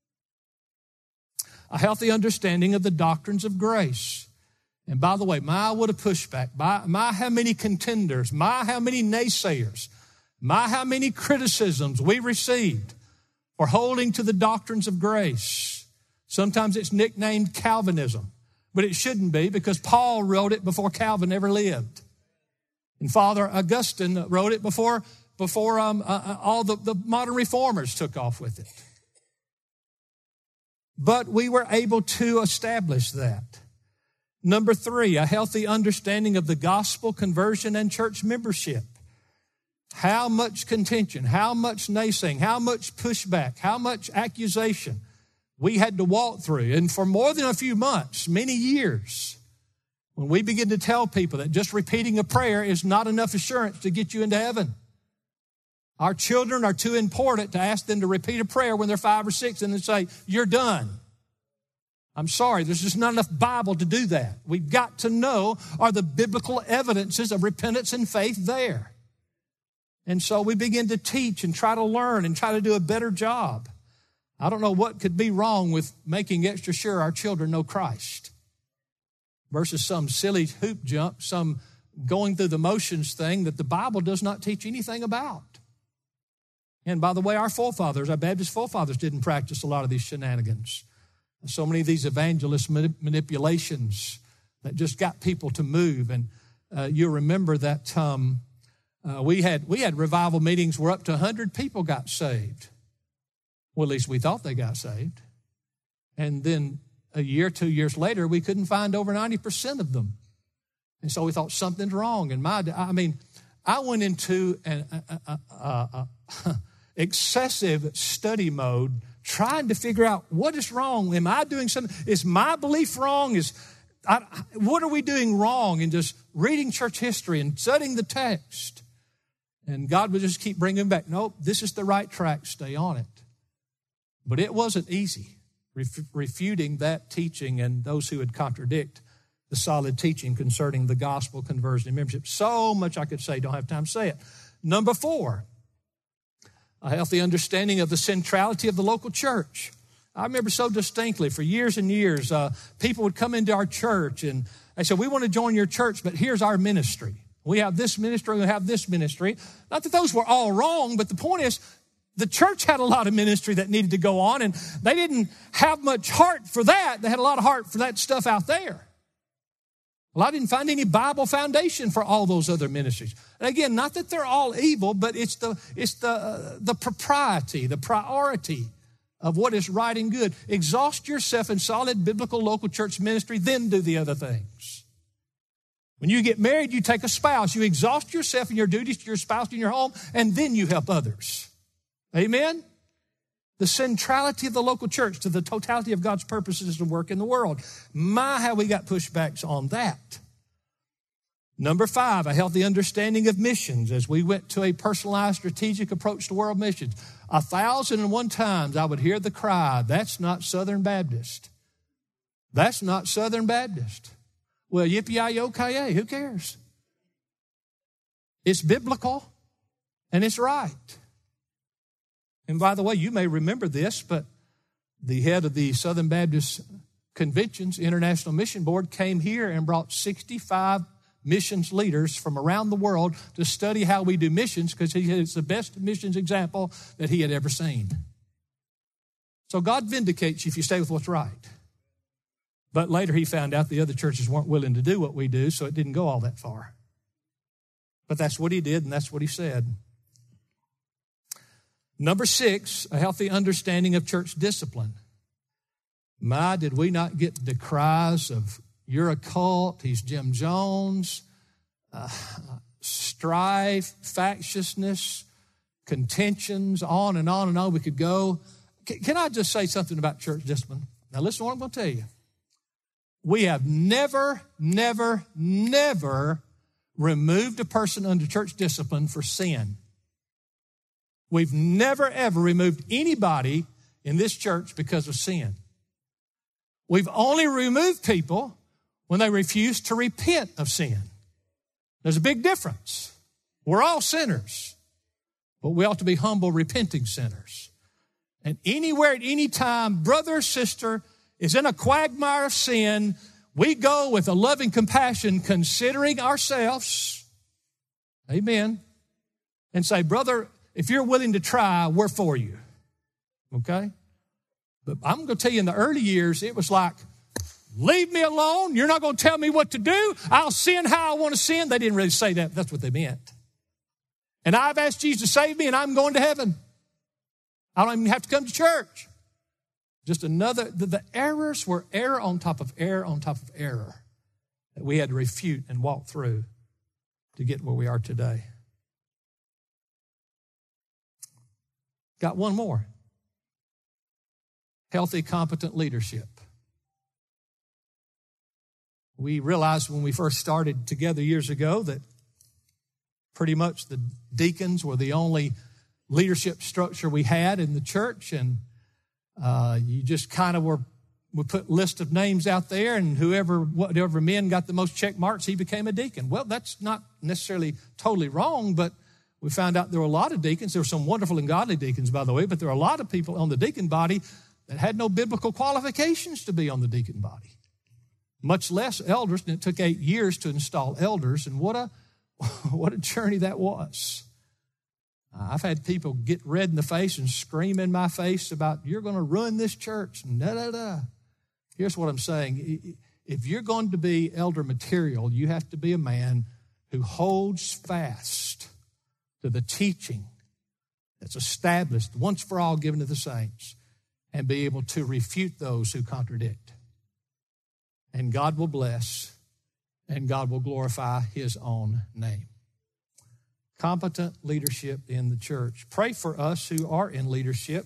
a healthy understanding of the doctrines of grace. And by the way, my what a pushback, my, my how many contenders, my how many naysayers, my how many criticisms we received for holding to the doctrines of grace. Sometimes it's nicknamed Calvinism, but it shouldn't be because Paul wrote it before Calvin ever lived. And Father Augustine wrote it before, before um, uh, all the, the modern reformers took off with it. But we were able to establish that. Number three, a healthy understanding of the gospel, conversion, and church membership. How much contention, how much naysaying, how much pushback, how much accusation we had to walk through. And for more than a few months, many years, when we begin to tell people that just repeating a prayer is not enough assurance to get you into heaven. Our children are too important to ask them to repeat a prayer when they're five or six and then say, you're done. I'm sorry, there's just not enough Bible to do that. We've got to know, are the biblical evidences of repentance and faith there? And so we begin to teach and try to learn and try to do a better job. I don't know what could be wrong with making extra sure our children know Christ versus some silly hoop jump, some going through the motions thing that the Bible does not teach anything about. And by the way, our forefathers, our Baptist forefathers, didn't practice a lot of these shenanigans. So many of these evangelist manipulations that just got people to move. And uh, you'll remember that um, uh, we had we had revival meetings where up to one hundred people got saved. Well, at least we thought they got saved. And then a year, two years later, we couldn't find over ninety percent of them. And so we thought something's wrong. And my, I mean, I went into an uh, uh, uh, uh, excessive study mode trying to figure out what is wrong. Am I doing something? Is my belief wrong? Is I, what are we doing wrong? And just reading church history and studying the text. And God would just keep bringing back, nope, this is the right track. Stay on it. But it wasn't easy ref- refuting that teaching and those who would contradict the solid teaching concerning the gospel, conversion, and membership. So much I could say, don't have time to say it. Number four, a healthy understanding of the centrality of the local church. I remember so distinctly for years and years, uh, people would come into our church and they said, we want to join your church, but here's our ministry. We have this ministry, we have this ministry. Not that those were all wrong, but the point is, the church had a lot of ministry that needed to go on, and they didn't have much heart for that. They had a lot of heart for that stuff out there. Well, I didn't find any Bible foundation for all those other ministries. And again, not that they're all evil, but it's the it's the uh, the propriety, the priority of what is right and good. Exhaust yourself in solid biblical local church ministry, then do the other things. When you get married, you take a spouse. You exhaust yourself in your duties to your spouse in your home, and then you help others. Amen? The centrality of the local church to the totality of God's purposes and work in the world. My, how we got pushbacks on that. Number five, a healthy understanding of missions as we went to a personalized strategic approach to world missions. A thousand and one times I would hear the cry, that's not Southern Baptist. That's not Southern Baptist. Well, yippee-yi-yo-ki-yay, who cares? It's biblical and it's right. And by the way, you may remember this, but the head of the Southern Baptist Convention's International Mission Board came here and brought sixty-five missions leaders from around the world to study how we do missions because he is the best missions example that he had ever seen. So God vindicates you if you stay with what's right. But later he found out the other churches weren't willing to do what we do, so it didn't go all that far. But that's what he did, and that's what he said. Number six, a healthy understanding of church discipline. My, did we not get the cries of, you're a cult, he's Jim Jones, uh, strife, factiousness, contentions, on and on and on we could go. Can, can I just say something about church discipline? Now listen to what I'm going to tell you. We have never, never, never removed a person under church discipline for sin. We've never, ever removed anybody in this church because of sin. We've only removed people when they refuse to repent of sin. There's a big difference. We're all sinners, but we ought to be humble, repenting sinners. And anywhere at any time, brother or sister is in a quagmire of sin, we go with a loving compassion, considering ourselves, amen, and say, brother, if you're willing to try, we're for you, okay? But I'm going to tell you, in the early years, it was like, leave me alone. You're not going to tell me what to do. I'll sin how I want to sin. They didn't really say that. That's what they meant. And I've asked Jesus to save me, and I'm going to heaven. I don't even have to come to church. Just another, the, the errors were error on top of error on top of error that we had to refute and walk through to get where we are today. Got one more. Healthy, competent leadership. We realized when we first started together years ago that pretty much the deacons were the only leadership structure we had in the church, and uh, you just kind of were, we put list of names out there, and whoever, whatever men got the most check marks, he became a deacon. Well, that's not necessarily totally wrong, but we found out there were a lot of deacons. There were some wonderful and godly deacons, by the way, but there were a lot of people on the deacon body that had no biblical qualifications to be on the deacon body, much less elders. And it took eight years to install elders, and what a what a journey that was. I've had people get red in the face and scream in my face about, you're going to ruin this church, and da, da, da. Here's what I'm saying. If you're going to be elder material, you have to be a man who holds fast to the teaching that's established once for all given to the saints and be able to refute those who contradict. And God will bless, and God will glorify his own name. Competent leadership in the church. Pray for us who are in leadership.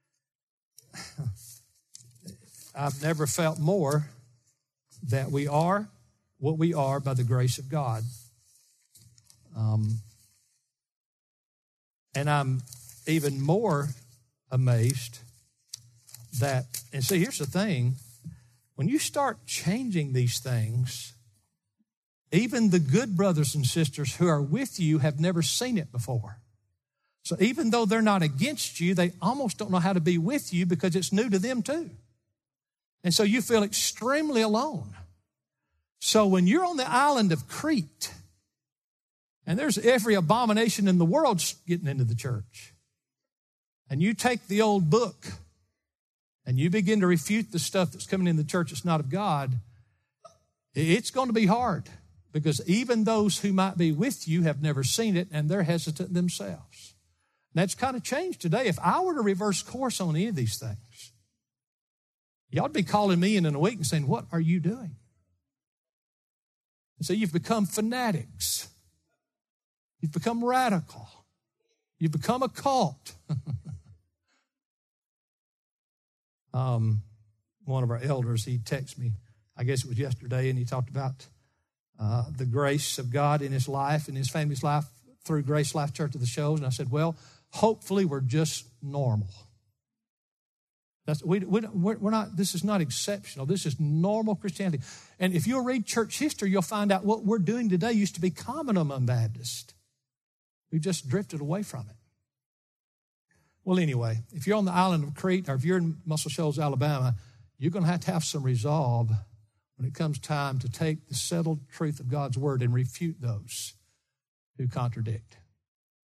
I've never felt more that we are what we are by the grace of God. Um, and I'm even more amazed that, and see, here's the thing, when you start changing these things, even the good brothers and sisters who are with you have never seen it before. So even though they're not against you, they almost don't know how to be with you because it's new to them too. And so you feel extremely alone. So when you're on the island of Crete, and there's every abomination in the world getting into the church, and you take the old book and you begin to refute the stuff that's coming in the church that's not of God, it's going to be hard. Because even those who might be with you have never seen it, and they're hesitant themselves. And that's kind of changed today. If I were to reverse course on any of these things, y'all would be calling me in in a week and saying, what are you doing? And so you've become fanatics. You've become radical. You've become a cult. um, one of our elders, he texted me, I guess it was yesterday, and he talked about Uh, the grace of God in his life, in his family's life, through Grace Life Church of the Shows. And I said, well, hopefully we're just normal. That's, we, we, we're not, this is not exceptional. This is normal Christianity. And if you'll read church history, you'll find out what we're doing today used to be common among Baptists. We've just drifted away from it. Well, anyway, if you're on the island of Crete, or if you're in Muscle Shoals, Alabama, you're going to have to have some resolve when it comes time to take the settled truth of God's word and refute those who contradict.